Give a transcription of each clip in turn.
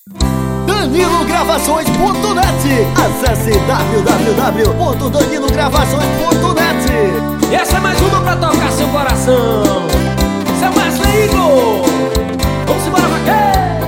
DaniloGravações.net. Acesse www.danilogravações.net. E essa é mais uma pra tocar seu coração. Seu Wesley Igor. Vamos embora, vaqueiro.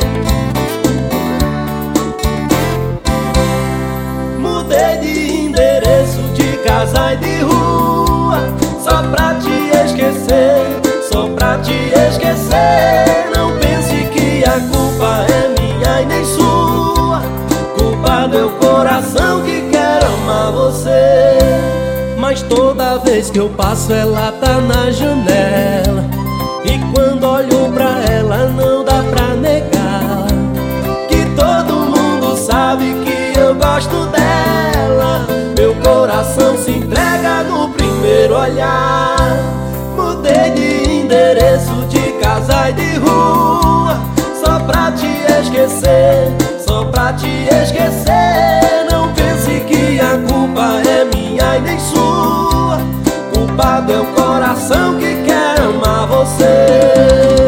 Mudei de endereço, de casa e de rua, só pra te esquecer, só pra te esquecer. Não pense que a culpa é minha e nem sua. Culpado é o coração que quer amar você. Mas toda vez que eu passo ela tá na janela, e quando olho pra ela não dá pra negar que todo mundo sabe que eu gosto dela. Meu coração se entrega no primeiro olhar. Mudei de endereço, de casa e de rua, só pra te esquecer, só pra te esquecer. Não pense que a culpa é minha e nem sua. Culpado é o coração que quer amar você.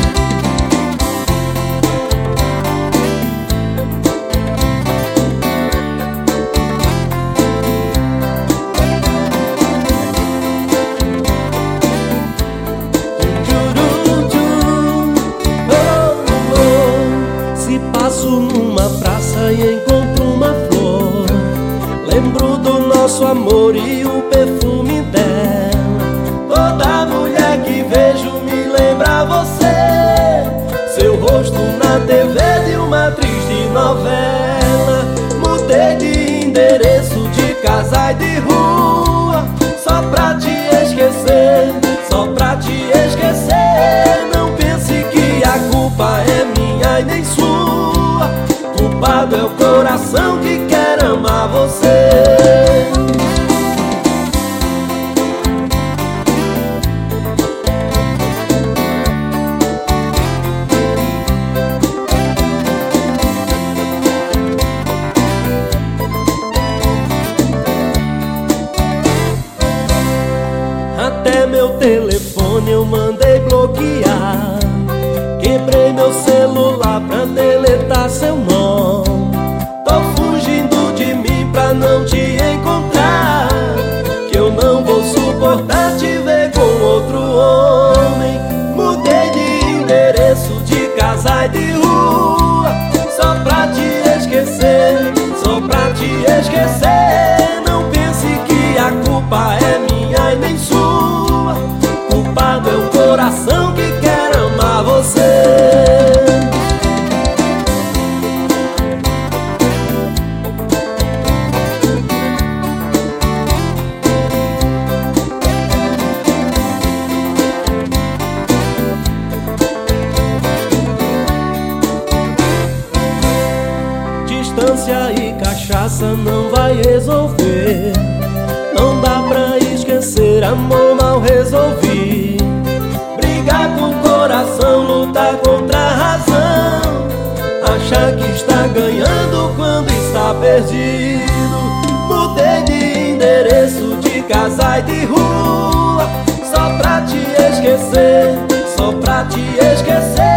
Passo numa praça e encontro uma flor, lembro do nosso amor e o perfume dela. Toda mulher que vejo me lembra você, seu rosto na TV de uma triste novela. Mudei de endereço, de casa e de rua, só pra te esquecer, só pra te esquecer. Não pense que a culpa é minha e nem sua. Culpado é o coração que quer amar você. Até meu telefone eu mandei bloquear, quebrei meu celular pra deletar seu nome. Tô fugindo de mim pra não te encontrar, que eu não vou suportar te ver com outro homem. Mudei de endereço, de casa e de rua, só pra te esquecer, só pra te esquecer. Não pense que a culpa é minha e nem sua. Culpado é o coração que quer amar você. Distância e cachaça não vai resolver. Não dá pra esquecer, amor, mal resolvi. Brigar com o coração, lutar contra a razão, achar que está ganhando quando está perdido. Mudei de endereço, de casa e de rua, só pra te esquecer, só pra te esquecer.